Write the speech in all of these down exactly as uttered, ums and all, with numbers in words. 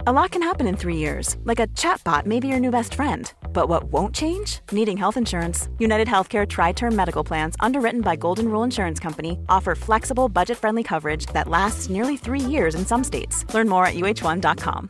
A lot can happen in three years, like a chatbot may be your new best friend. But what won't change? Needing health insurance. United Healthcare Tri-Term Medical Plans, underwritten by Golden Rule Insurance Company, offer flexible, budget-friendly coverage that lasts nearly three years in some states. Learn more at U H one dot com.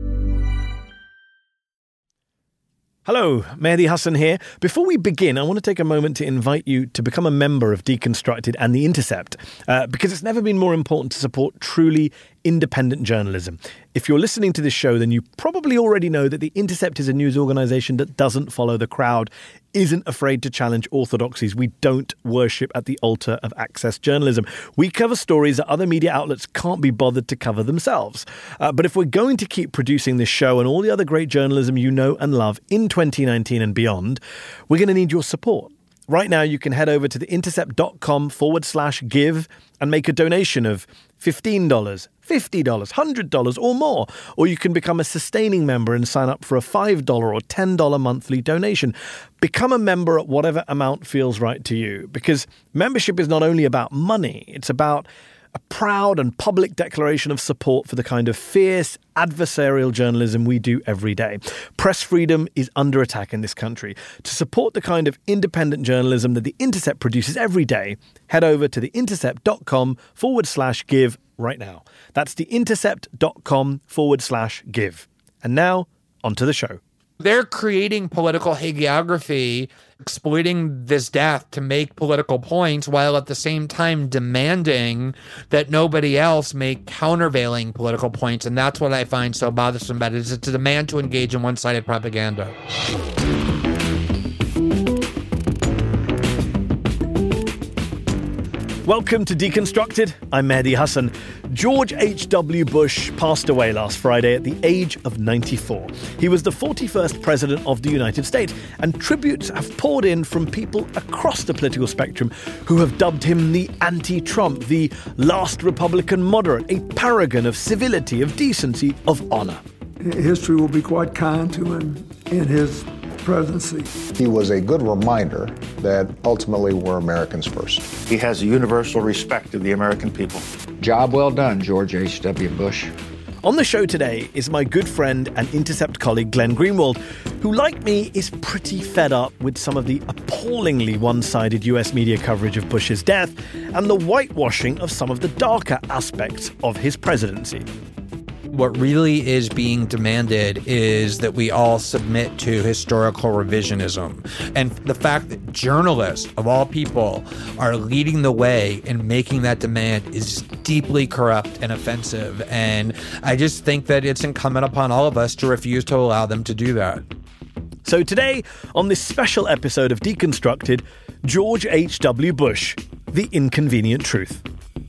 Hello, Mehdi Hasan here. Before we begin, I want to take a moment to invite you to become a member of Deconstructed and The Intercept, uh, because it's never been more important to support truly independent journalism. If you're listening to this show, then you probably already know that The Intercept is a news organisation that doesn't follow the crowd, isn't afraid to challenge orthodoxies. We don't worship at the altar of access journalism. We cover stories that other media outlets can't be bothered to cover themselves. Uh, but if we're going to keep producing this show and all the other great journalism you know and love in twenty nineteen and beyond, we're going to need your support. Right now, you can head over to theintercept.com forward slash give and make a donation of fifteen dollars, fifty dollars, one hundred dollars or more. Or you can become a sustaining member and sign up for a five dollars or ten dollars monthly donation. Become a member at whatever amount feels right to you, because membership is not only about money, it's about a proud and public declaration of support for the kind of fierce, adversarial journalism we do every day. Press freedom is under attack in this country. To support the kind of independent journalism that The Intercept produces every day, head over to theintercept.com forward slash give right now. That's theintercept.com forward slash give. And now, onto the show. They're creating political hagiography, exploiting this death to make political points, while at the same time demanding that nobody else make countervailing political points. And that's what I find so bothersome about it, is it's a demand to engage in one-sided propaganda. Welcome to Deconstructed. I'm Mehdi Hasan. George H W Bush passed away last Friday at the age of ninety-four. He was the forty-first president of the United States, and tributes have poured in from people across the political spectrum who have dubbed him the anti-Trump, the last Republican moderate, a paragon of civility, of decency, of honor. History will be quite kind to him in his presidency. He was a good reminder that ultimately we're Americans first. He has a universal respect of the American people. Job well done, George H W Bush. On the show today is my good friend and Intercept colleague Glenn Greenwald, who, like me, is pretty fed up with some of the appallingly one-sided U S media coverage of Bush's death and the whitewashing of some of the darker aspects of his presidency. What really is being demanded is that we all submit to historical revisionism. And the fact that journalists, of all people, are leading the way in making that demand is deeply corrupt and offensive. And I just think that it's incumbent upon all of us to refuse to allow them to do that. So today, on this special episode of Deconstructed, George H W Bush, The Inconvenient Truth.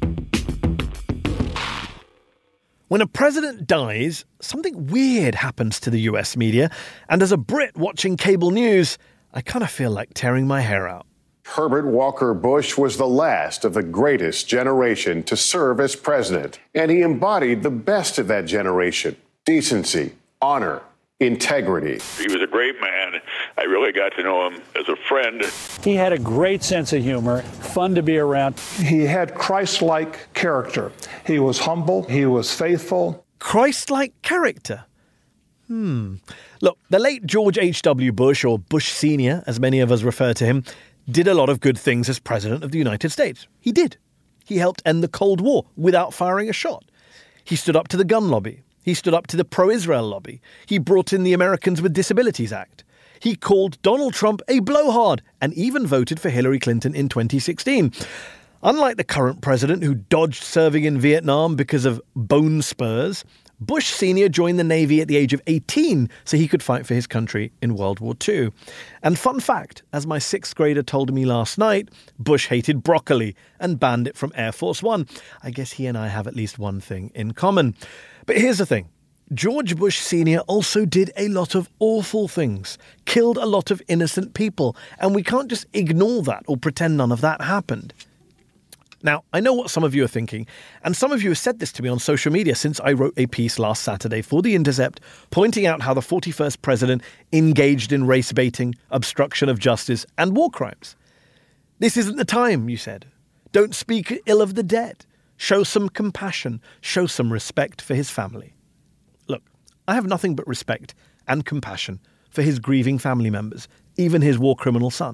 When a president dies, something weird happens to the U S media, and as a Brit watching cable news, I kind of feel like tearing my hair out. Herbert Walker Bush was the last of the greatest generation to serve as president, and he embodied the best of that generation: decency, honor, integrity. He was a great man. I really got to know him as a friend. He had a great sense of humor, fun to be around. He had Christ-like character. He was humble. He was faithful. Christ-like character? Hmm. Look, the late George H W Bush, or Bush Senior, as many of us refer to him, did a lot of good things as president of the United States. He did. He helped end the Cold War without firing a shot. He stood up to the gun lobby. He stood up to the pro-Israel lobby. He brought in the Americans with Disabilities Act. He called Donald Trump a blowhard and even voted for Hillary Clinton in twenty sixteen. Unlike the current president who dodged serving in Vietnam because of bone spurs, Bush Senior joined the Navy at the age of eighteen so he could fight for his country in World War Two. And fun fact, as my sixth grader told me last night, Bush hated broccoli and banned it from Air Force One. I guess he and I have at least one thing in common. But here's the thing. George Bush Senior also did a lot of awful things, killed a lot of innocent people, and we can't just ignore that or pretend none of that happened. Now, I know what some of you are thinking, and some of you have said this to me on social media since I wrote a piece last Saturday for The Intercept pointing out how the forty-first president engaged in race baiting, obstruction of justice, and war crimes. This isn't the time, you said. Don't speak ill of the dead. Show some compassion. Show some respect for his family. Look, I have nothing but respect and compassion for his grieving family members, even his war criminal son.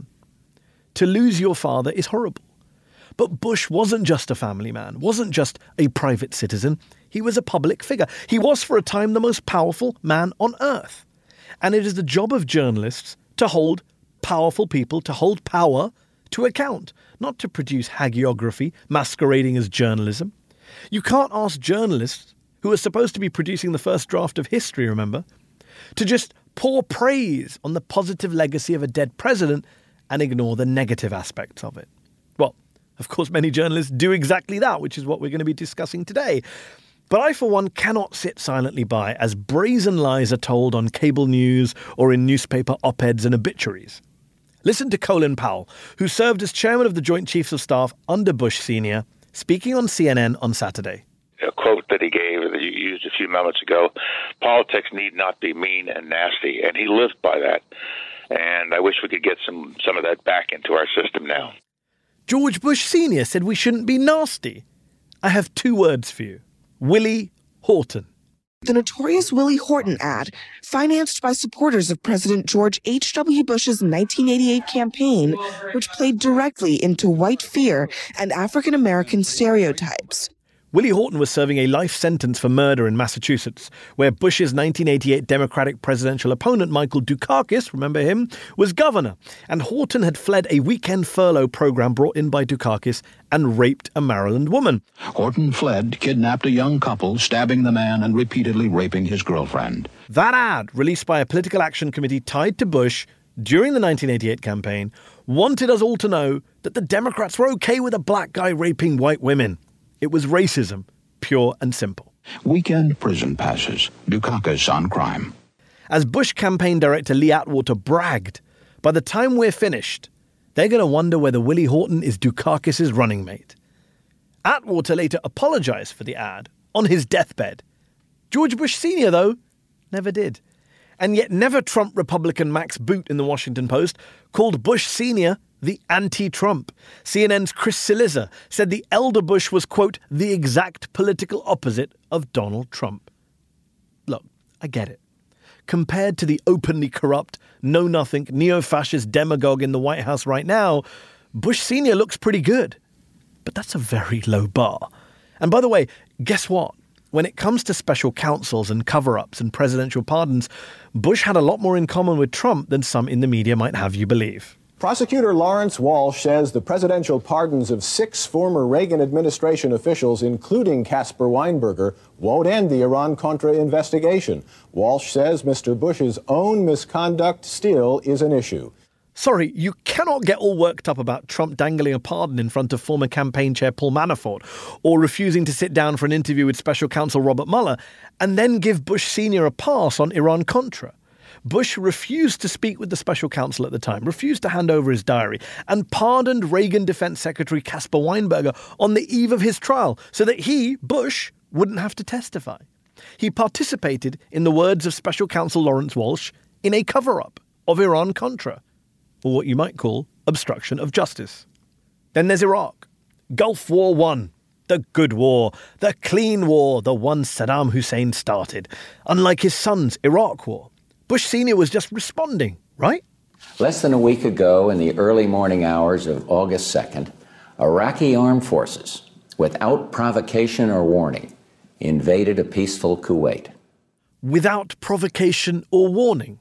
To lose your father is horrible. But Bush wasn't just a family man, wasn't just a private citizen. He was a public figure. He was, for a time, the most powerful man on earth. And it is the job of journalists to hold powerful people, to hold power to account, not to produce hagiography masquerading as journalism. You can't ask journalists, who are supposed to be producing the first draft of history, remember, to just pour praise on the positive legacy of a dead president and ignore the negative aspects of it. Well, of course, many journalists do exactly that, which is what we're going to be discussing today. But I, for one, cannot sit silently by as brazen lies are told on cable news or in newspaper op-eds and obituaries. Listen to Colin Powell, who served as chairman of the Joint Chiefs of Staff under Bush Senior, speaking on C N N on Saturday. A quote that he gave that you used a few moments ago, politics need not be mean and nasty, and he lived by that. And I wish we could get some, some of that back into our system now. George Bush Senior said we shouldn't be nasty. I have two words for you. Willie Horton. The notorious Willie Horton ad, financed by supporters of President George H W. Bush's nineteen eighty-eight campaign, which played directly into white fear and African-American stereotypes. Willie Horton was serving a life sentence for murder in Massachusetts, where Bush's nineteen eighty-eight Democratic presidential opponent, Michael Dukakis, remember him, was governor. And Horton had fled a weekend furlough program brought in by Dukakis and raped a Maryland woman. Horton fled, kidnapped a young couple, stabbing the man and repeatedly raping his girlfriend. That ad, released by a political action committee tied to Bush during the nineteen eighty-eight campaign, wanted us all to know that the Democrats were okay with a black guy raping white women. It was racism, pure and simple. Weekend prison passes. Dukakis on crime. As Bush campaign director Lee Atwater bragged, by the time we're finished, they're going to wonder whether Willie Horton is Dukakis' running mate. Atwater later apologized for the ad on his deathbed. George Bush Senior, though, never did. And yet never Trump Republican Max Boot in the Washington Post called Bush Senior the anti-Trump. C N N's Chris Cillizza said the elder Bush was, quote, the exact political opposite of Donald Trump. Look, I get it. Compared to the openly corrupt, know-nothing, neo-fascist demagogue in the White House right now, Bush Senior looks pretty good. But that's a very low bar. And by the way, guess what? When it comes to special counsels and cover-ups and presidential pardons, Bush had a lot more in common with Trump than some in the media might have you believe. Prosecutor Lawrence Walsh says the presidential pardons of six former Reagan administration officials, including Caspar Weinberger, won't end the Iran-Contra investigation. Walsh says Mister Bush's own misconduct still is an issue. Sorry, you cannot get all worked up about Trump dangling a pardon in front of former campaign chair Paul Manafort or refusing to sit down for an interview with special counsel Robert Mueller and then give Bush Senior a pass on Iran-Contra. Bush refused to speak with the special counsel at the time, refused to hand over his diary, and pardoned Reagan Defense Secretary Caspar Weinberger on the eve of his trial so that he, Bush, wouldn't have to testify. He participated, in the words of special counsel Lawrence Walsh, in a cover-up of Iran-Contra, or what you might call obstruction of justice. Then there's Iraq. Gulf War One. The good war, the clean war, the one Saddam Hussein started. Unlike his son's Iraq War, Bush Senior was just responding, right? Less than a week ago, in the early morning hours of August second, Iraqi armed forces, without provocation or warning, invaded a peaceful Kuwait. Without provocation or warning?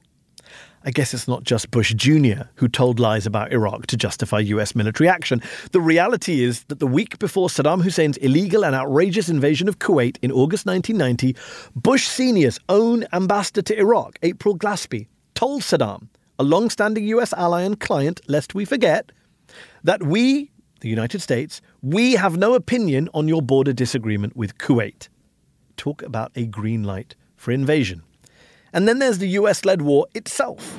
I guess it's not just Bush Junior who told lies about Iraq to justify U S military action. The reality is that the week before Saddam Hussein's illegal and outrageous invasion of Kuwait in August nineteen ninety, Bush Senior's own ambassador to Iraq, April Glaspie, told Saddam, a long-standing U S ally and client, lest we forget, that we, the United States, we have no opinion on your border disagreement with Kuwait. Talk about a green light for invasion. And then there's the U S-led war itself.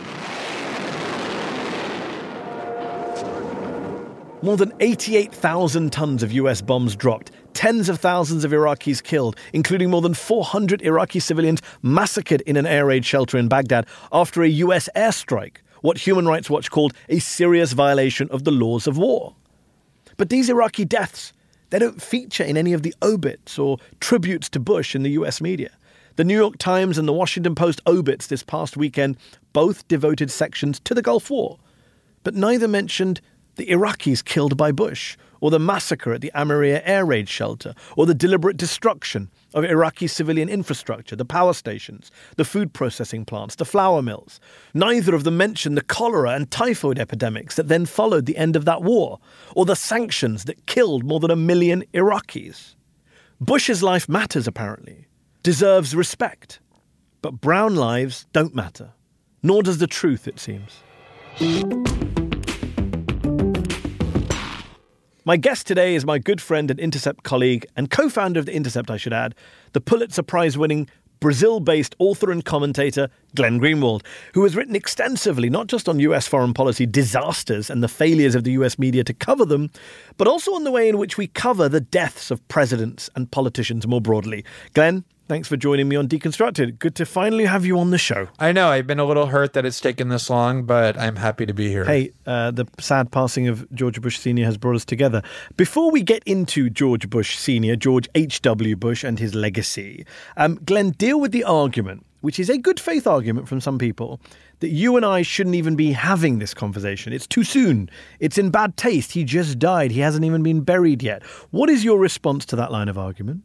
More than eighty-eight thousand tons of U S bombs dropped, tens of thousands of Iraqis killed, including more than four hundred Iraqi civilians massacred in an air raid shelter in Baghdad after a U S airstrike, what Human Rights Watch called a serious violation of the laws of war. But these Iraqi deaths, they don't feature in any of the obits or tributes to Bush in the U S media. The New York Times and the Washington Post obits this past weekend both devoted sections to the Gulf War, but neither mentioned the Iraqis killed by Bush, or the massacre at the Amaria air raid shelter, or the deliberate destruction of Iraqi civilian infrastructure, the power stations, the food processing plants, the flour mills. Neither of them mentioned the cholera and typhoid epidemics that then followed the end of that war, or the sanctions that killed more than a million Iraqis. Bush's life matters, apparently, deserves respect, but brown lives don't matter, nor does the truth, it seems. My guest today is my good friend and Intercept colleague and co-founder of The Intercept, I should add, the Pulitzer Prize-winning, Brazil-based author and commentator Glenn Greenwald, who has written extensively not just on U S foreign policy disasters and the failures of the U S media to cover them, but also on the way in which we cover the deaths of presidents and politicians more broadly. Glenn, thanks for joining me on Deconstructed. Good to finally have you on the show. I know. I've been a little hurt that it's taken this long, but I'm happy to be here. Hey, uh, the sad passing of George Bush Senior has brought us together. Before we get into George Bush Senior, George H W. Bush and his legacy, um, Glenn, deal with the argument, which is a good faith argument from some people, that you and I shouldn't even be having this conversation. It's too soon. It's in bad taste. He just died. He hasn't even been buried yet. What is your response to that line of argument?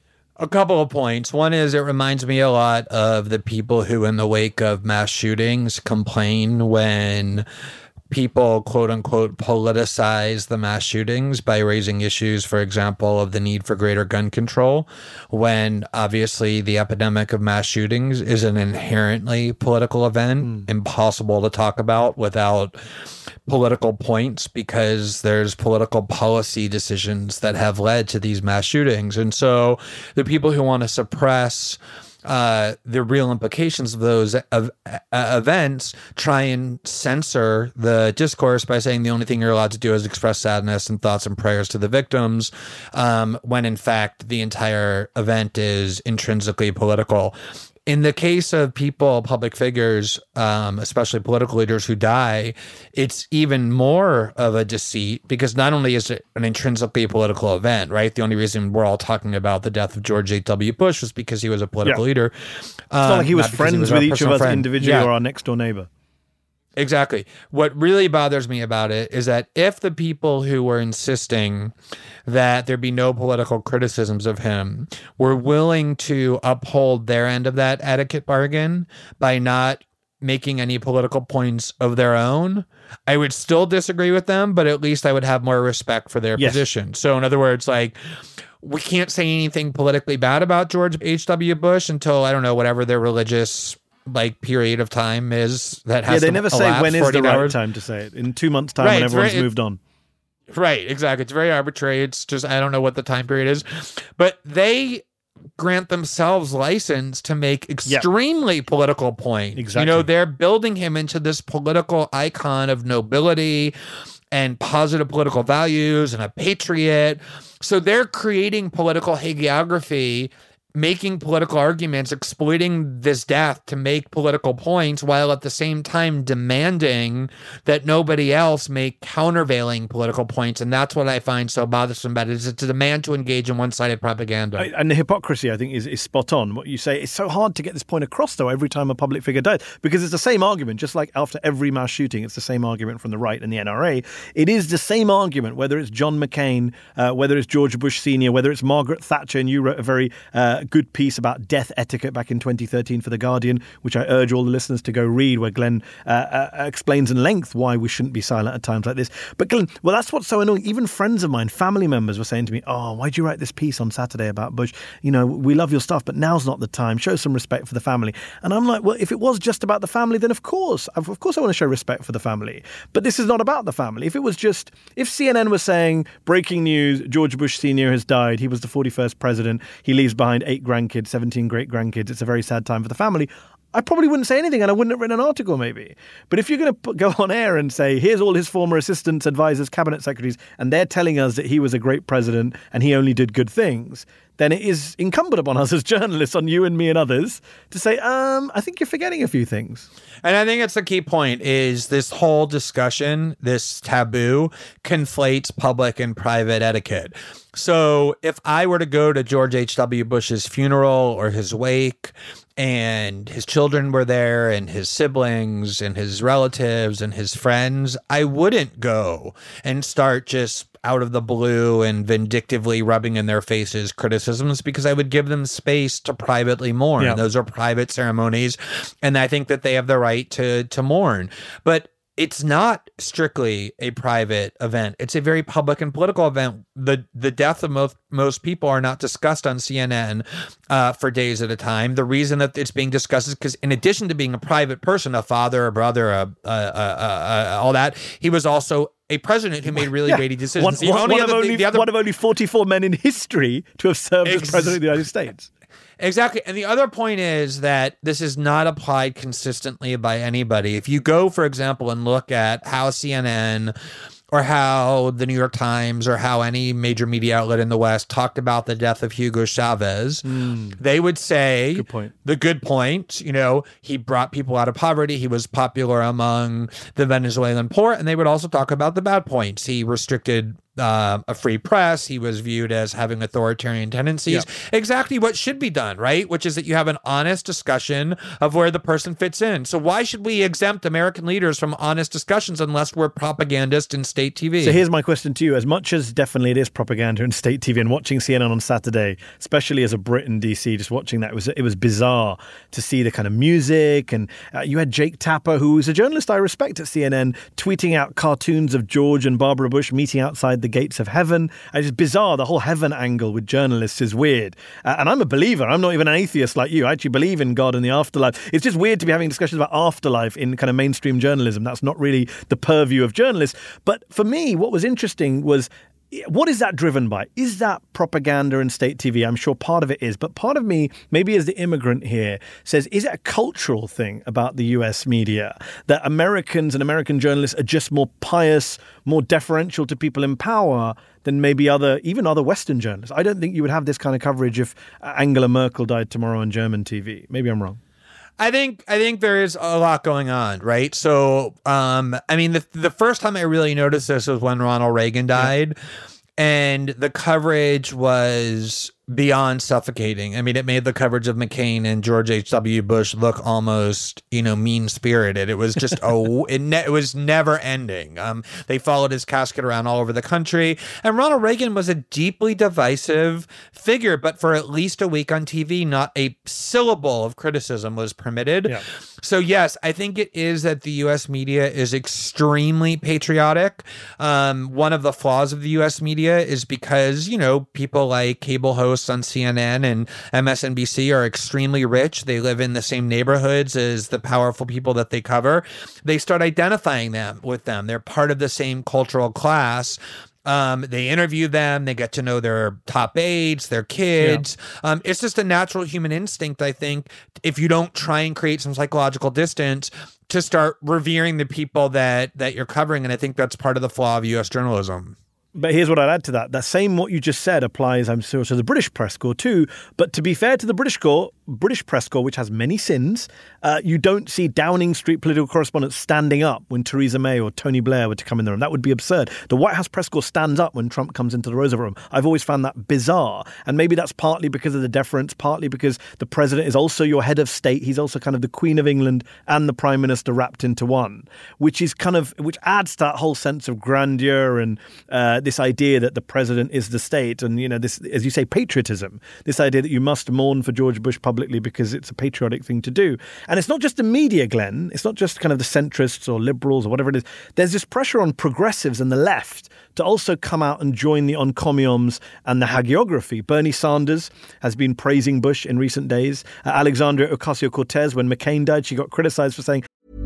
A couple of points. One is it reminds me a lot of the people who, in the wake of mass shootings, complain when people, quote unquote, politicize the mass shootings by raising issues, for example, of the need for greater gun control, when obviously the epidemic of mass shootings is an inherently political event, mm. impossible to talk about without political points, because there's political policy decisions that have led to these mass shootings. And so the people who want to suppress uh, the real implications of those uh, uh, events try and censor the discourse by saying the only thing you're allowed to do is express sadness and thoughts and prayers to the victims, um, when in fact the entire event is intrinsically political. In the case of people, public figures, um, especially political leaders who die, it's even more of a deceit, because not only is it an intrinsically political event, right? The only reason we're all talking about the death of George H W. Bush was because he was a political yeah. leader. It's um, not like he was friends was with each of us friend. individually yeah. or our next door neighbor. Exactly. What really bothers me about it is that if the people who were insisting that there be no political criticisms of him were willing to uphold their end of that etiquette bargain by not making any political points of their own, I would still disagree with them, but at least I would have more respect for their yes. position. So in other words, like, we can't say anything politically bad about George H W. Bush until, I don't know, whatever their religious like period of time is that has yeah they to never say when is the right hours. time to say it. In two months time, right, when everyone's very, moved on. Right, exactly. It's very arbitrary. It's just, I don't know what the time period is, but they grant themselves license to make extremely yep. political points. Exactly. You know, they're building him into this political icon of nobility and positive political values and a patriot. So they're creating political hagiography, making political arguments, exploiting this death to make political points, while at the same time demanding that nobody else make countervailing political points. And that's what I find so bothersome about it, is it's a demand to engage in one-sided propaganda. I, and the hypocrisy, I think, is, is spot on. What you say, it's so hard to get this point across, though, every time a public figure dies, because it's the same argument, just like after every mass shooting, it's the same argument from the right and the N R A. It is the same argument, whether it's John McCain, uh, whether it's George Bush Senior, whether it's Margaret Thatcher, and you wrote a very uh, good piece about death etiquette back in twenty thirteen for The Guardian, which I urge all the listeners to go read, where Glenn uh, uh, explains in length why we shouldn't be silent at times like this. But Glenn, well, that's what's so annoying. Even friends of mine, family members were saying to me, oh, why'd you write this piece on Saturday about Bush? You know, we love your stuff, but now's not the time. Show some respect for the family. And I'm like, well, if it was just about the family, then of course, of course I want to show respect for the family. But this is not about the family. If it was just, if C N N was saying, breaking news, George Bush Senior has died, he was the forty-first president, he leaves behind eight grandkids, seventeen great-grandkids, it's a very sad time for the family, I probably wouldn't say anything, and I wouldn't have written an article maybe. But if you're going to go on air and say, here's all his former assistants, advisors, cabinet secretaries, and they're telling us that he was a great president and he only did good things, then it is incumbent upon us as journalists, on you and me and others, to say, um, I think you're forgetting a few things. And I think it's the key point is this whole discussion, this taboo, conflates public and private etiquette. So if I were to go to George H W. Bush's funeral or his wake, and his children were there and his siblings and his relatives and his friends, I wouldn't go and start just out of the blue and vindictively rubbing in their faces criticisms, because I would give them space to privately mourn. Yeah. Those are private ceremonies, and I think that they have the right to to mourn. But it's not strictly a private event. It's a very public and political event. The the death of most most people are not discussed on C N N uh, for days at a time. The reason that it's being discussed is because in addition to being a private person, a father, a brother, a, a, a, a, a, all that, he was also a president who made really yeah. weighty decisions. One, The one, only one, other of thing- only, the other- one of only forty-four men in history to have served Ex- as president of the United States. Exactly. And the other point is that this is not applied consistently by anybody. If you go, for example, and look at how C N N or how the New York Times or how any major media outlet in the West talked about the death of Hugo Chavez, Mm. they would say Good point. the good point, you know, he brought people out of poverty. He was popular among the Venezuelan poor. And they would also talk about the bad points. He restricted Uh, a free press. He was viewed as having authoritarian tendencies. Yeah. Exactly what should be done, right? Which is that you have an honest discussion of where the person fits in. So why should we exempt American leaders from honest discussions unless we're propagandists in state T V? So here's my question to you. As much as definitely it is propaganda in state T V, and watching C N N on Saturday, especially as a Brit in D C, just watching that, it was, it was bizarre to see the kind of music. And uh, you had Jake Tapper, who is a journalist I respect at C N N, tweeting out cartoons of George and Barbara Bush meeting outside the gates of heaven. And it's bizarre. The whole heaven angle with journalists is weird. Uh, and I'm a believer. I'm not even an atheist like you. I actually believe in God and the afterlife. It's just weird to be having discussions about afterlife in kind of mainstream journalism. That's not really the purview of journalists. But for me, what was interesting was, what is that driven by? Is that propaganda and state T V? I'm sure part of it is. But part of me, maybe as the immigrant here, says, is it a cultural thing about the U S media that Americans and American journalists are just more pious, more deferential to people in power than maybe other, even other Western journalists? I don't think you would have this kind of coverage if Angela Merkel died tomorrow on German T V. Maybe I'm wrong. I think I think there is a lot going on, right? So, um, I mean, the the first time I really noticed this was when Ronald Reagan died, yeah. and the coverage was beyond suffocating. I mean, it made the coverage of McCain and George H W. Bush look almost, you know, mean-spirited. It was just, oh, it, ne- it was never ending. Um, they followed his casket around all over the country. And Ronald Reagan was a deeply divisive figure, but for at least a week on T V, not a syllable of criticism was permitted. Yeah. So, yes, I think it is that the U S media is extremely patriotic. Um, one of the flaws of the U S media is because, you know, people like cable hosts on C N N and M S N B C are extremely rich. They live in the same neighborhoods as the powerful people that they cover. They start identifying them with them. They're part of the same cultural class. Um, they interview them. They get to know their top aides, their kids. Yeah. Um, it's just a natural human instinct, I think, if you don't try and create some psychological distance, to start revering the people that that you're covering. And I think that's part of the flaw of U S journalism. But here's what I'd add to that. That same what you just said applies, I'm sure, to the British press corps too. But to be fair to the British corps, British press corps, which has many sins, uh, you don't see Downing Street political correspondents standing up when Theresa May or Tony Blair were to come in the room. That would be absurd. The White House press corps stands up when Trump comes into the Roosevelt room. I've always found that bizarre. And maybe that's partly because of the deference, partly because the president is also your head of state. He's also kind of the Queen of England and the Prime Minister wrapped into one, which is kind of, which adds to that whole sense of grandeur and uh, this idea that the president is the state. And, you know, this, as you say, patriotism, this idea that you must mourn for George Bush publicly because it's a patriotic thing to do. And it's not just the media, Glenn. It's not just kind of the centrists or liberals or whatever it is. There's this pressure on progressives and the left to also come out and join the encomiums and the hagiography. Bernie Sanders has been praising Bush in recent days. Uh, Alexandria Ocasio-Cortez, when McCain died, she got criticized for saying,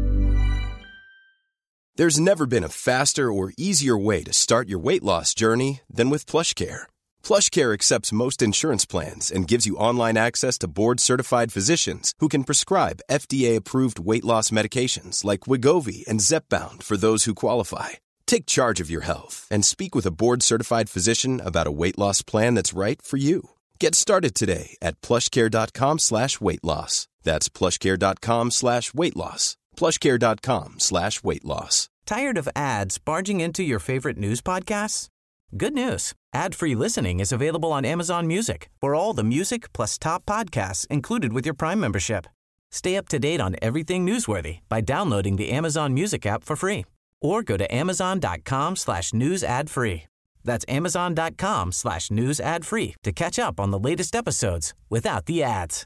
there's never been a faster or easier way to start your weight loss journey than with PlushCare. PlushCare accepts most insurance plans and gives you online access to board-certified physicians who can prescribe F D A-approved weight loss medications like Wegovy and Zepbound for those who qualify. Take charge of your health and speak with a board-certified physician about a weight loss plan that's right for you. Get started today at plushcare.com slash weight loss. That's plushcare.com slash weight loss. plushcare.com slash weight loss. Tired of ads barging into your favorite news podcasts? Good news. Ad-free listening is available on Amazon Music for all the music plus top podcasts included with your Prime membership. Stay up to date on everything newsworthy by downloading the Amazon Music app for free or go to amazon.com slash news ad free. That's amazon.com slash news ad free to catch up on the latest episodes without the ads.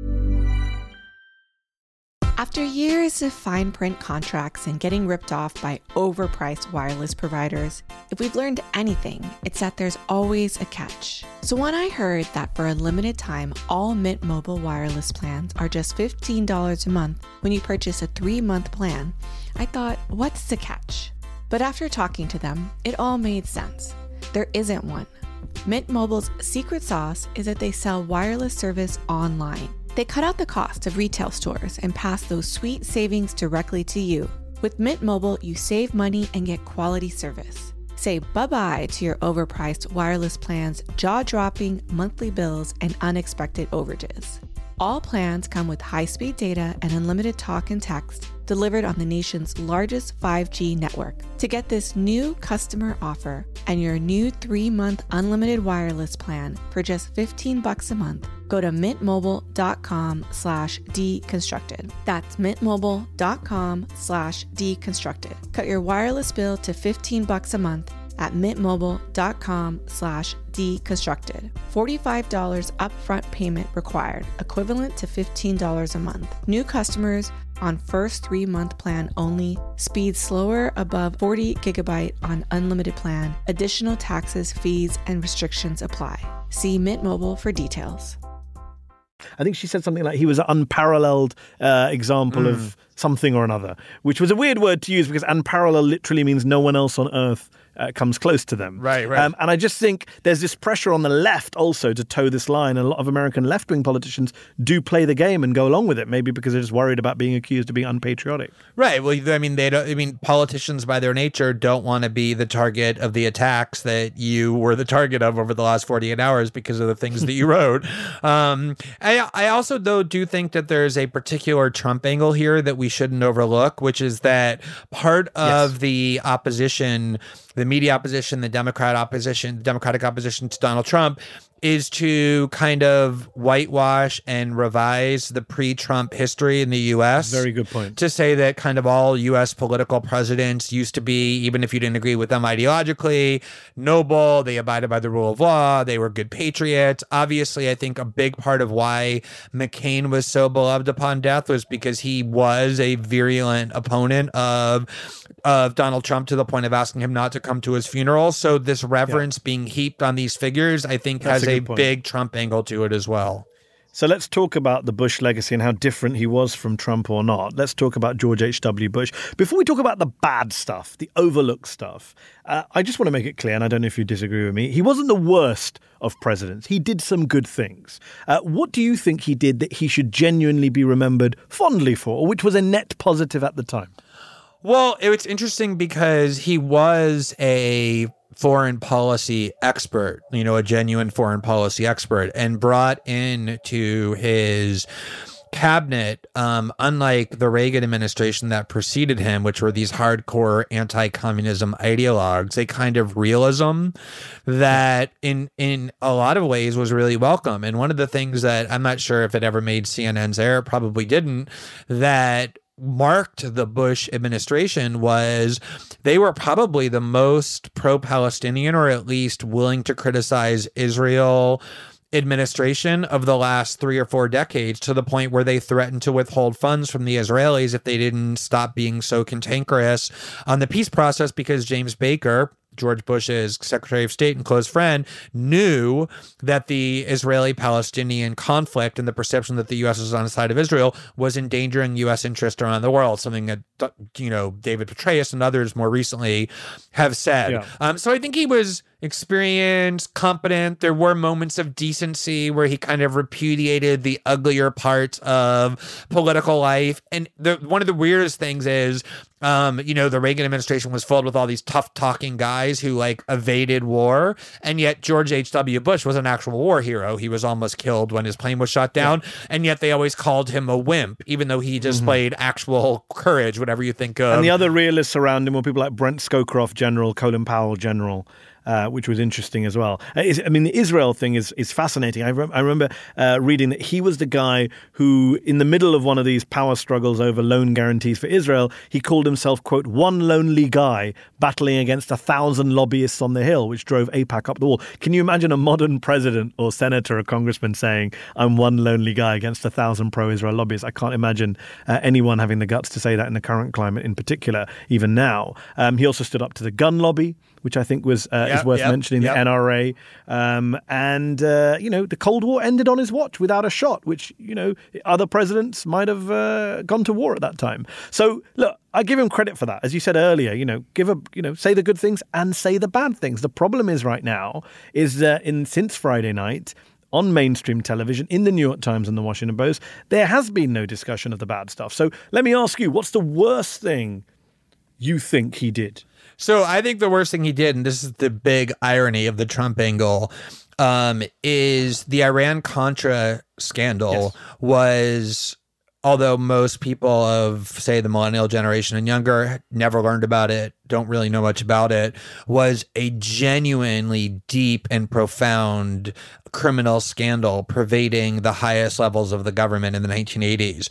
After years of fine print contracts and getting ripped off by overpriced wireless providers, if we've learned anything, it's that there's always a catch. So when I heard that for a limited time, all Mint Mobile wireless plans are just fifteen dollars a month when you purchase a three-month plan, I thought, what's the catch? But after talking to them, it all made sense. There isn't one. Mint Mobile's secret sauce is that they sell wireless service online. They cut out the cost of retail stores and pass those sweet savings directly to you. With Mint Mobile, you save money and get quality service. Say bye-bye to your overpriced wireless plans, jaw-dropping monthly bills, and unexpected overages. All plans come with high-speed data and unlimited talk and text delivered on the nation's largest five G network. To get this new customer offer and your new three-month unlimited wireless plan for just fifteen bucks a month, go to mintmobile.com slash deconstructed. That's mintmobile.com slash deconstructed. Cut your wireless bill to fifteen bucks a month at mintmobile.com slash deconstructed. forty-five dollars upfront payment required, equivalent to fifteen dollars a month. New customers on first three-month plan only. Speed slower above forty gigabyte on unlimited plan. Additional taxes, fees, and restrictions apply. See Mint Mobile for details. I think she said something like he was an unparalleled uh, example mm. of something or another, which was a weird word to use because unparalleled literally means no one else on earth uh, comes close to them. Right, right. Um, and I just think there's this pressure on the left also to toe this line. And a lot of American left-wing politicians do play the game and go along with it, maybe because they're just worried about being accused of being unpatriotic. Right. Well, I mean, they don't. I mean, politicians by their nature don't want to be the target of the attacks that you were the target of over the last forty-eight hours because of the things that you wrote. Um, I, I also, though, do think that there's a particular Trump angle here that we shouldn't overlook, which is that part of yes. the opposition, the media opposition, the Democrat opposition, the Democratic opposition to Donald Trump is to kind of whitewash and revise the pre-Trump history in the U S. Very good point. To say that kind of all U S political presidents used to be, even if you didn't agree with them ideologically, noble, they abided by the rule of law, they were good patriots. Obviously, I think a big part of why McCain was so beloved upon death was because he was a virulent opponent of of Donald Trump to the point of asking him not to come to his funeral. So this reverence yeah. being heaped on these figures, I think, That's has a, a big Trump angle to it as well. So let's talk about the Bush legacy and how different he was from Trump or not. Let's talk about George H W. Bush. Before we talk about the bad stuff, the overlooked stuff, uh, I just want to make it clear, and I don't know if you disagree with me, he wasn't the worst of presidents. He did some good things. Uh, what do you think he did that he should genuinely be remembered fondly for, or which was a net positive at the time? Well, it's interesting because he was a foreign policy expert, you know, a genuine foreign policy expert, and brought into his cabinet, um, unlike the Reagan administration that preceded him, which were these hardcore anti-communism ideologues, a kind of realism that in in a lot of ways was really welcome. And one of the things that I'm not sure if it ever made C N N's air, probably didn't, that marked the Bush administration was they were probably the most pro-Palestinian, or at least willing to criticize Israel administration of the last three or four decades, to the point where they threatened to withhold funds from the Israelis if they didn't stop being so cantankerous on the peace process, because James Baker, George Bush's Secretary of State and close friend, knew that the Israeli-Palestinian conflict and the perception that the U S was on the side of Israel was endangering U S interest around the world, something that, you know, David Petraeus and others more recently have said. Yeah. Um, so I think he was experienced, competent. There were moments of decency where he kind of repudiated the uglier parts of political life. And the, one of the weirdest things is, um, you know, the Reagan administration was filled with all these tough talking guys who like evaded war. And yet George H W. Bush was an actual war hero. He was almost killed when his plane was shot down. Yeah. And yet they always called him a wimp, even though he displayed mm-hmm. actual courage, whatever you think of. And the other realists around him were people like Brent Scowcroft, General, Colin Powell, General. Uh, which was interesting as well. I mean, the Israel thing is is fascinating. I, re- I remember uh, reading that he was the guy who, in the middle of one of these power struggles over loan guarantees for Israel, he called himself, quote, one lonely guy battling against a thousand lobbyists on the Hill, which drove AIPAC up the wall. Can you imagine a modern president or senator or congressman saying, I'm one lonely guy against a thousand pro-Israel lobbyists? I can't imagine uh, anyone having the guts to say that in the current climate in particular, even now. Um, he also stood up to the gun lobby, which I think was uh, yep, is worth yep, mentioning, yep. the N R A. Um, and, uh, you know, the Cold War ended on his watch without a shot, which, you know, other presidents might have uh, gone to war at that time. So, look, I give him credit for that. As you said earlier, you know, give a, you know, say the good things and say the bad things. The problem is right now is that in since Friday night, on mainstream television, in the New York Times and the Washington Post, there has been no discussion of the bad stuff. So let me ask you, what's the worst thing you think he did? So I think the worst thing he did, and this is the big irony of the Trump angle, um, is the Iran-Contra scandal yes. was, although most people of, say, the millennial generation and younger never learned about it, don't really know much about it, was a genuinely deep and profound criminal scandal pervading the highest levels of the government in the nineteen eighties.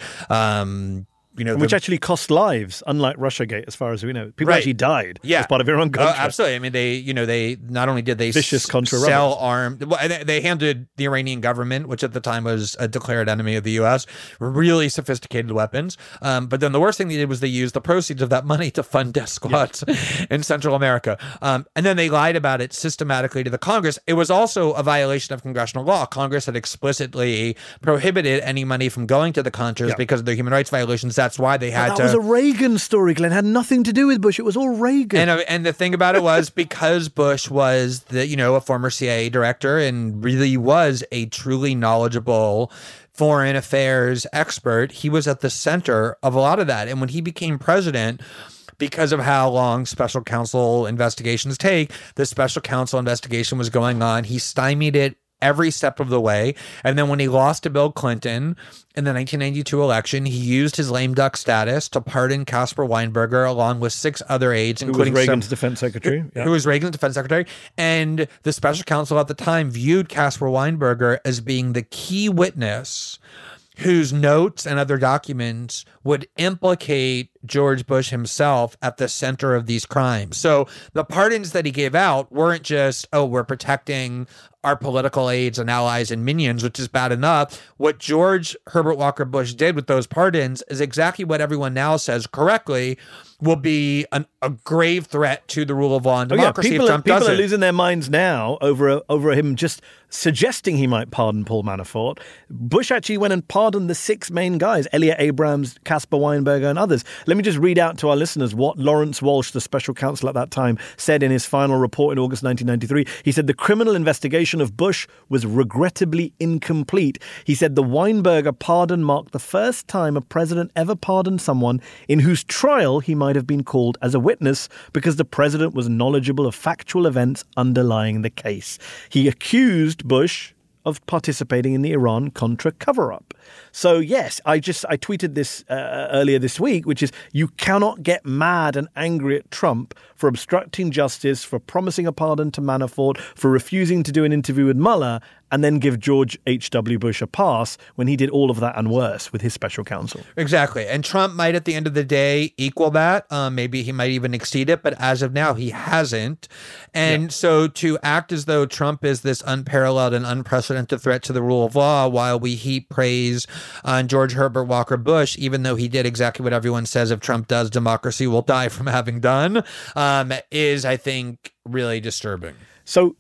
Um You know, Which the, actually cost lives, unlike Russiagate, as far as we know. People right. actually died yeah. as part of Iran Contra. Oh, absolutely. I mean, they, you know, they not only did they Vicious Contra sell arms, well, they handed the Iranian government, which at the time was a declared enemy of the U S, really sophisticated weapons. Um, but then the worst thing they did was they used the proceeds of that money to fund death squads yes. in Central America. Um, and then they lied about it systematically to the Congress. It was also a violation of congressional law. Congress had explicitly prohibited any money from going to the Contras yeah. because of their human rights violations. That's why they had that to... That was a Reagan story, Glenn. It had nothing to do with Bush. It was all Reagan. And, and the thing about it was because Bush was the, you know, a former C I A director and really was a truly knowledgeable foreign affairs expert, he was at the center of a lot of that. And when he became president, because of how long special counsel investigations take, the special counsel investigation was going on. He stymied it every step of the way. And then when he lost to Bill Clinton in the nineteen ninety-two election, he used his lame duck status to pardon Caspar Weinberger along with six other aides, who including was Reagan's some, defense secretary. Yeah. Who was Reagan's defense secretary. And the special counsel at the time viewed Caspar Weinberger as being the key witness whose notes and other documents would implicate George Bush himself at the center of these crimes. So the pardons that he gave out weren't just, oh, we're protecting our political aides and allies and minions, which is bad enough. What George Herbert Walker Bush did with those pardons is exactly what everyone now says correctly will be an, a grave threat to the rule of law and democracy. Oh, yeah. People, if Trump are, people does are it. losing their minds now over over him just suggesting he might pardon Paul Manafort. Bush actually went and pardoned the six main guys, Elliot Abrams, Caspar Weinberger, and others. Let me just read out to our listeners what Lawrence Walsh, the special counsel at that time, said in his final report in August nineteen ninety-three. He said the criminal investigation of Bush was regrettably incomplete. He said the Weinberger pardon marked the first time a president ever pardoned someone in whose trial he might have been called as a witness because the president was knowledgeable of factual events underlying the case. He accused Bush of participating in the Iran-Contra cover-up. So, yes, I just I tweeted this uh, earlier this week, which is you cannot get mad and angry at Trump for obstructing justice, for promising a pardon to Manafort, for refusing to do an interview with Mueller, and then give George H W. Bush a pass when he did all of that and worse with his special counsel. Exactly. And Trump might, at the end of the day, equal that. Um, maybe he might even exceed it. But as of now, he hasn't. And yeah. so to act as though Trump is this unparalleled and unprecedented threat to the rule of law while we heap praise on George Herbert Walker Bush, even though he did exactly what everyone says if Trump does, democracy will die from having done, um, is, I think, really disturbing. So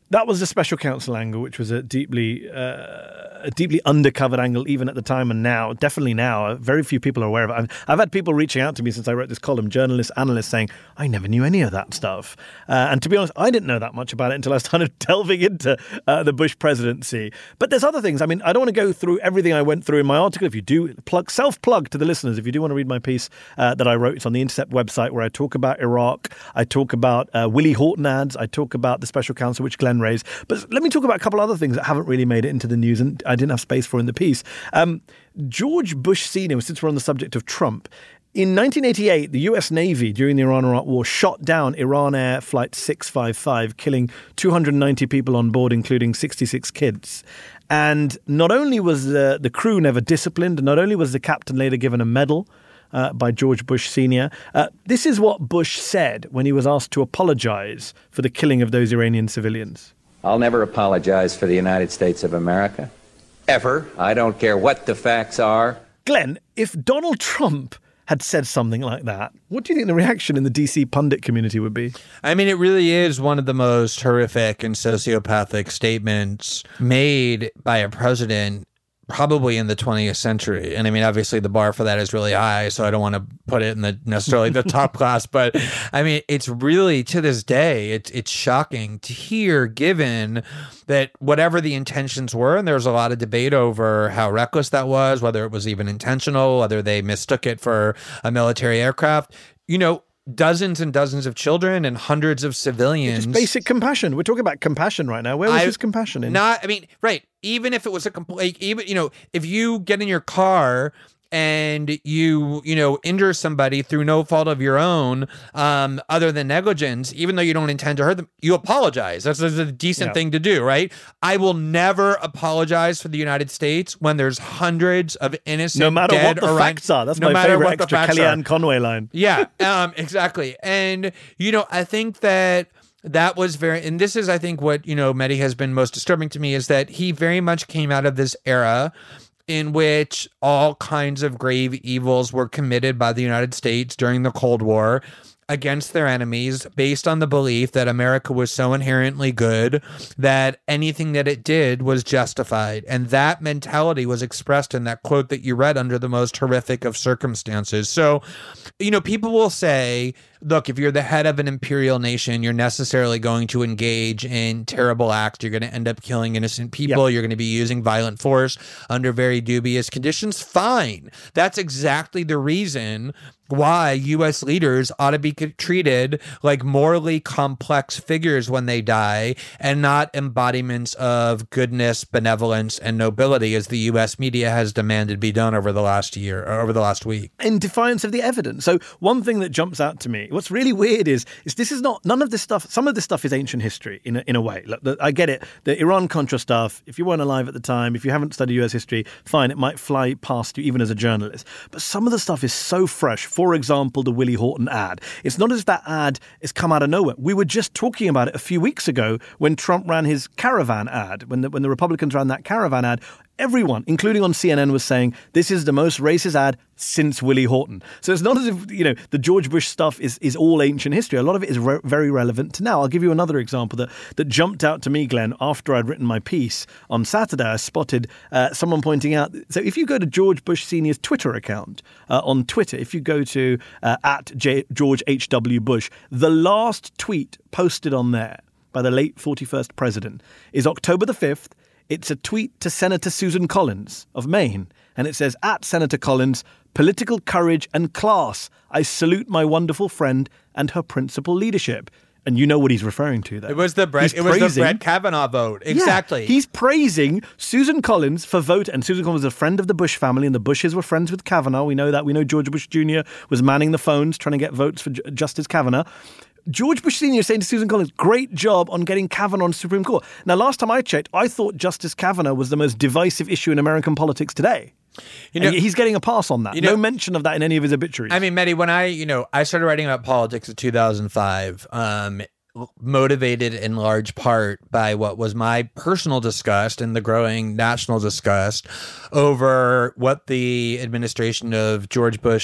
that was the special counsel angle, which was a deeply, uh, a deeply undercovered angle, even at the time and now. Definitely now, very few people are aware of it. I've, I've had people reaching out to me since I wrote this column, journalists, analysts, saying, I never knew any of that stuff. Uh, and to be honest, I didn't know that much about it until I started delving into uh, the Bush presidency. But there's other things. I mean, I don't want to go through everything I went through in my article. If you do, plug self-plug to the listeners. If you do want to read my piece uh, that I wrote, it's on the Intercept website, where I talk about Iraq. I talk about uh, Willie Horton ads. I talk about the special counsel, which Glenn raised. But let me talk about a couple other things that haven't really made it into the news and I didn't have space for in the piece. Um, George Bush Senior, since we're on the subject of Trump, in nineteen eighty-eight, the U S Navy, during the Iran-Iraq War, shot down Iran Air Flight six five five, killing two hundred ninety people on board, including sixty-six kids. And not only was the, the crew never disciplined, not only was the captain later given a medal Uh, by George Bush Senior. Uh, this is what Bush said when he was asked to apologize for the killing of those Iranian civilians. I'll never apologize for the United States of America. Ever. I don't care what the facts are. Glenn, if Donald Trump had said something like that, what do you think the reaction in the D C pundit community would be? I mean, it really is one of the most horrific and sociopathic statements made by a president probably in the twentieth century. And I mean, obviously the bar for that is really high, so I don't want to put it in the necessarily the top class, but I mean, it's really, to this day, it's it's shocking to hear, given that whatever the intentions were, and there's a lot of debate over how reckless that was, whether it was even intentional, whether they mistook it for a military aircraft, you know, dozens and dozens of children and hundreds of civilians. Just basic compassion. We're talking about compassion right now. Where was I, his compassion in? Not, I mean, right. Even if it was a complete, even, you know, if you get in your car and you, you know, injure somebody through no fault of your own, um, other than negligence, even though you don't intend to hurt them, you apologize. That's, that's a decent yeah. thing to do, right? I will never apologize for the United States when there's hundreds of innocent, no matter dead what the or facts are. That's no my matter favorite what extra Kellyanne Conway line. Yeah, um, exactly. And, you know, I think that that was very, and this is, I think, what, you know, Mehdi has been most disturbing to me, is that he very much came out of this era in which all kinds of grave evils were committed by the United States during the Cold War against their enemies, based on the belief that America was so inherently good that anything that it did was justified. And that mentality was expressed in that quote that you read, under the most horrific of circumstances. So, you know, people will say, look, if you're the head of an imperial nation, you're necessarily going to engage in terrible acts. You're going to end up killing innocent people. Yep. You're going to be using violent force under very dubious conditions. Fine. That's exactly the reason why U S leaders ought to be treated like morally complex figures when they die, and not embodiments of goodness, benevolence, and nobility, as the U S media has demanded be done over the last year, or over the last week. In defiance of the evidence. So one thing that jumps out to me, what's really weird is, is this is not, none of this stuff, some of this stuff is ancient history in a, in a way. Look, the, I get it. The Iran-Contra stuff, if you weren't alive at the time, if you haven't studied U S history, fine, it might fly past you even as a journalist. But some of the stuff is so fresh. For example, the Willie Horton ad. It's not as if that ad has come out of nowhere. We were just talking about it a few weeks ago when Trump ran his caravan ad, when the, when the Republicans ran that caravan ad. Everyone, including on C N N, was saying this is the most racist ad since Willie Horton. So it's not as if, you know, the George Bush stuff is, is all ancient history. A lot of it is re- very relevant to now. I'll give you another example that, that jumped out to me, Glenn, after I'd written my piece on Saturday. I spotted uh, someone pointing out. So if you go to George Bush Senior's Twitter account uh, on Twitter, if you go to uh, at J- George H W Bush, the last tweet posted on there by the late forty-first president is October the fifth. It's a tweet to Senator Susan Collins of Maine. And it says, at Senator Collins, political courage and class. I salute my wonderful friend and her principal leadership. And you know what he's referring to there. It was the Brett, it was the Brett Kavanaugh vote. Exactly. Yeah, he's praising Susan Collins for vote. And Susan Collins was a friend of the Bush family, and the Bushes were friends with Kavanaugh. We know that. We know George Bush Junior was manning the phones trying to get votes for J- Justice Kavanaugh. George Bush Senior saying to Susan Collins, great job on getting Kavanaugh on the Supreme Court. Now, last time I checked, I thought Justice Kavanaugh was the most divisive issue in American politics today. You know, and he's getting a pass on that. You know, no mention of that in any of his obituaries. I mean, Mehdi, when I, you know, I started writing about politics in two thousand five, um, motivated in large part by what was my personal disgust and the growing national disgust over what the administration of George Bush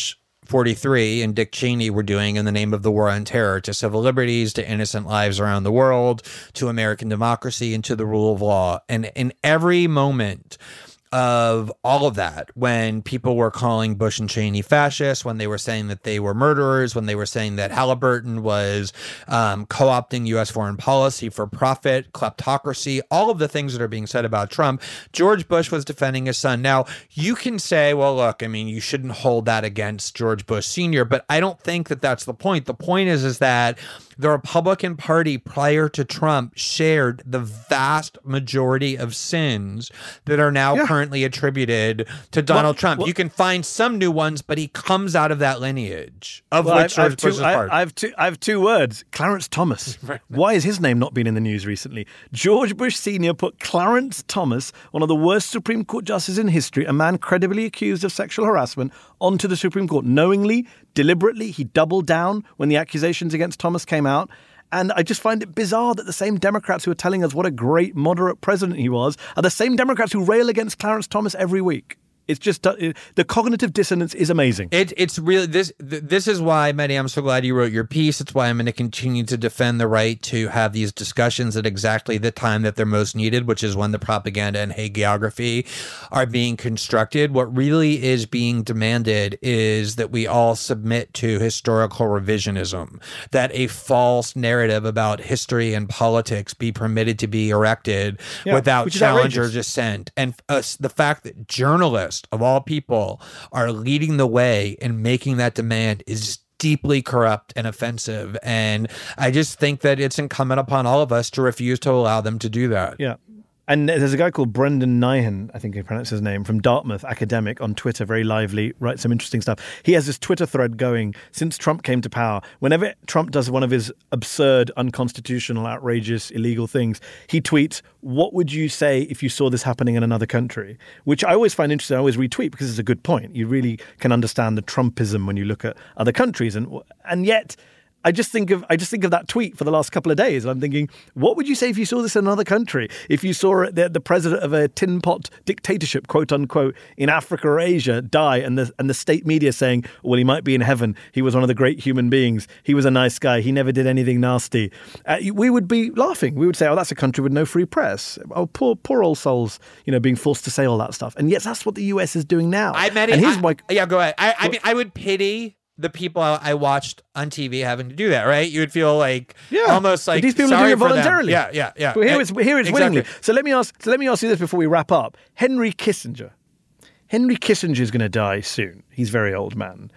forty-three and Dick Cheney were doing in the name of the war on terror to civil liberties, to innocent lives around the world, to American democracy, and to the rule of law. And in every moment of all of that, when people were calling Bush and Cheney fascists, when they were saying that they were murderers, when they were saying that Halliburton was um, co-opting U S foreign policy for profit, kleptocracy, all of the things that are being said about Trump, George Bush was defending his son. Now, you can say, well, look, I mean, you shouldn't hold that against George Bush Senior, but I don't think that that's the point. The point is, is that the Republican Party prior to Trump shared the vast majority of sins that are now yeah. currently attributed to Donald well, Trump. Well, you can find some new ones, but he comes out of that lineage of well, which George Bush is part. I have two. I have two words: Clarence Thomas. Right. Why has his name not been in the news recently? George Bush Senior put Clarence Thomas, one of the worst Supreme Court justices in history, a man credibly accused of sexual harassment, onto the Supreme Court knowingly. Deliberately, he doubled down when the accusations against Thomas came out. And I just find it bizarre that the same Democrats who are telling us what a great moderate president he was are the same Democrats who rail against Clarence Thomas every week. It's just uh, it, the cognitive dissonance is amazing. It, it's really this. This is why, Mehdi, I'm so glad you wrote your piece. It's why I'm going to continue to defend the right to have these discussions at exactly the time that they're most needed, which is when the propaganda and hagiography are being constructed. What really is being demanded is that we all submit to historical revisionism, that a false narrative about history and politics be permitted to be erected yeah, without challenge or dissent, and uh, the fact that journalists of all people are leading the way and making that demand is deeply corrupt and offensive. And I just think that it's incumbent upon all of us to refuse to allow them to do that. Yeah. And there's a guy called Brendan Nyhan, I think he pronounced his name, from Dartmouth Academic on Twitter, very lively, writes some interesting stuff. He has this Twitter thread going since Trump came to power. Whenever Trump does one of his absurd, unconstitutional, outrageous, illegal things, he tweets, what would you say if you saw this happening in another country? Which I always find interesting. I always retweet because it's a good point. You really can understand the Trumpism when you look at other countries. And and yet... I just think of I just think of that tweet for the last couple of days. And I'm thinking, what would you say if you saw this in another country? If you saw the, the president of a tin pot dictatorship, quote unquote, in Africa or Asia die, and the and the state media saying, well, he might be in heaven. He was one of the great human beings. He was a nice guy. He never did anything nasty. Uh, we would be laughing. We would say, oh, that's a country with no free press. Oh, poor poor old souls, you know, being forced to say all that stuff. And yes, that's what the U S is doing now. I met and it. here's I, my yeah, go ahead. I, I mean, I would pity the people I watched on T V having to do that, right? You would feel like yeah. almost like but these people sorry are doing it voluntarily. Yeah, yeah, yeah. Well, here it's here it's exactly. willingly. So let me ask. So let me ask you this before we wrap up. Henry Kissinger. Henry Kissinger is going to die soon. He's a very old man,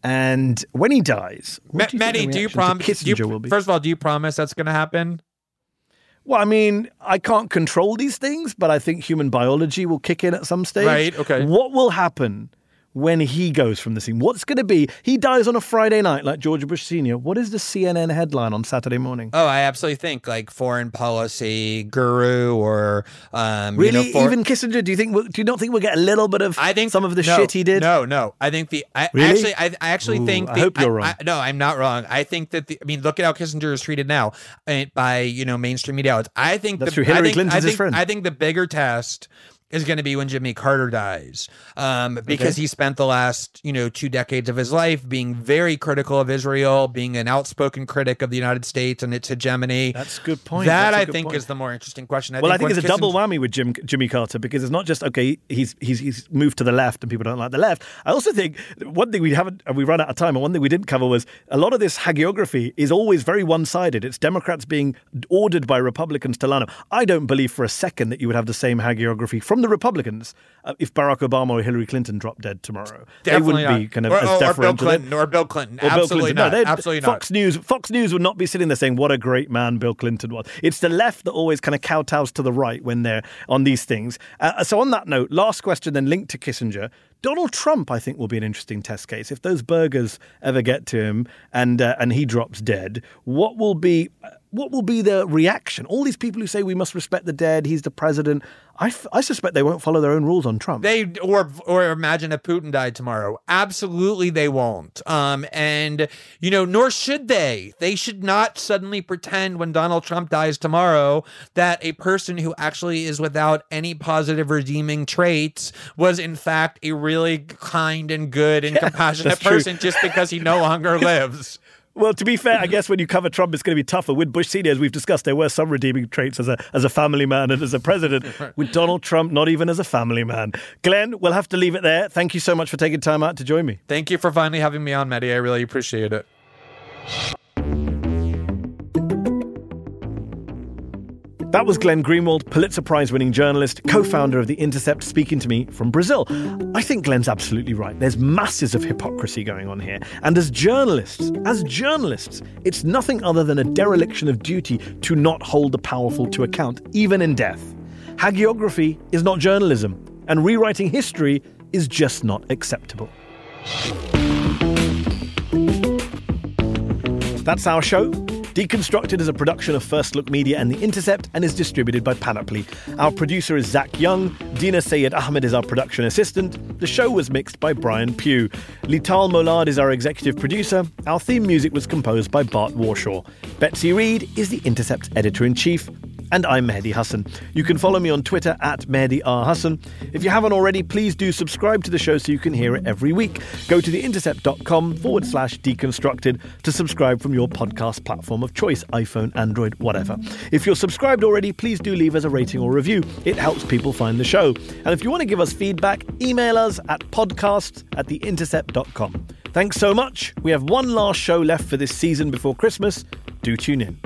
and when he dies, what Ma- do you Mehdi, do you promise? Kissinger Do you, will be? First of all, do you promise that's going to happen? Well, I mean, I can't control these things, but I think human biology will kick in at some stage. Right. Okay. What will happen when he goes from the scene? What's going to be? He dies on a Friday night like George Bush Senior What is the C N N headline on Saturday morning? Oh, I absolutely think like foreign policy guru or um, really you know, for- even Kissinger. Do you think? Do you not think we'll get a little bit of? I think some of the no, shit he did. No, no. I think the. I really? actually, I, I actually Ooh, think. The, I hope you're I, wrong. I, no, I'm not wrong. I think that the. I mean, look at how Kissinger is treated now by you know mainstream media outlets. I think that's the, true. Hillary I think, Clinton's I think, his friend. I think the bigger test is going to be when Jimmy Carter dies, um, because okay. he spent the last, you know, two decades of his life being very critical of Israel, being an outspoken critic of the United States and its hegemony. That's a good point. That That's I good think point. is the more interesting question. I well, think I think it's a Kissinger- double whammy with Jim, Jimmy Carter, because it's not just, okay, he's he's he's moved to the left and people don't like the left. I also think one thing we haven't, we run out of time, and one thing we didn't cover was a lot of this hagiography is always very one-sided. It's Democrats being ordered by Republicans to line up. I don't believe for a second that you would have the same hagiography from the Republicans uh, if Barack Obama or Hillary Clinton dropped dead tomorrow. Definitely they wouldn't not. be kind of or, as or, deferential. Or Bill Clinton. Or Bill Clinton. Or Absolutely Bill Clinton. not. No, Absolutely Fox not. News, Fox News would not be sitting there saying what a great man Bill Clinton was. It's the left that always kind of kowtows to the right when they're on these things. Uh, so on that note, last question then linked to Kissinger. Donald Trump, I think, will be an interesting test case. If those burgers ever get to him and uh, and he drops dead, what will be what will be the reaction? All these people who say we must respect the dead, he's the president. I, f- I suspect they won't follow their own rules on Trump. They or or imagine if Putin died tomorrow. Absolutely, they won't. Um, and you know, nor should they. They should not suddenly pretend when Donald Trump dies tomorrow that a person who actually is without any positive redeeming traits was in fact a really really kind and good and Yeah, compassionate that's true. person just because he no longer lives. Well, to be fair, I guess when you cover Trump, it's going to be tougher. With Bush Senior, as we've discussed, there were some redeeming traits as a as a family man and as a president. With Donald Trump, not even as a family man. Glenn, we'll have to leave it there. Thank you so much for taking time out to join me. Thank you for finally having me on, Mehdi. I really appreciate it. That was Glenn Greenwald, Pulitzer Prize-winning journalist, co-founder of The Intercept, speaking to me from Brazil. I think Glenn's absolutely right. There's masses of hypocrisy going on here. And as journalists, as journalists, it's nothing other than a dereliction of duty to not hold the powerful to account, even in death. Hagiography is not journalism, and rewriting history is just not acceptable. That's our show. Deconstructed is a production of First Look Media and The Intercept and is distributed by Panoply. Our producer is Zach Young. Dina Sayed Ahmed is our production assistant. The show was mixed by Brian Pugh. Lital Molard is our executive producer. Our theme music was composed by Bart Warshaw. Betsy Reed is The Intercept's editor-in-chief. And I'm Mehdi Hassan. You can follow me on Twitter at Mehdi R. Hassan. If you haven't already, please do subscribe to the show so you can hear it every week. Go to theintercept.com forward slash deconstructed to subscribe from your podcast platform of choice, iPhone, Android, whatever. If you're subscribed already, please do leave us a rating or review. It helps people find the show. And if you want to give us feedback, email us at podcasts at theintercept dot com. Thanks so much. We have one last show left for this season before Christmas. Do tune in.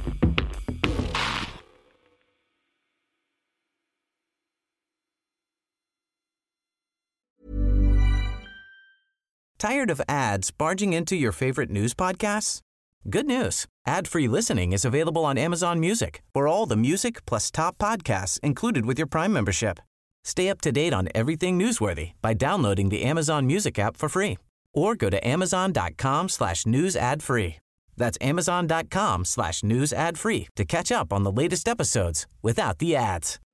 Tired of ads barging into your favorite news podcasts? Good news. Ad-free listening is available on Amazon Music for all the music plus top podcasts included with your Prime membership. Stay up to date on everything newsworthy by downloading the Amazon Music app for free or go to amazon.com slash news ad free. That's amazon.com slash news ad free to catch up on the latest episodes without the ads.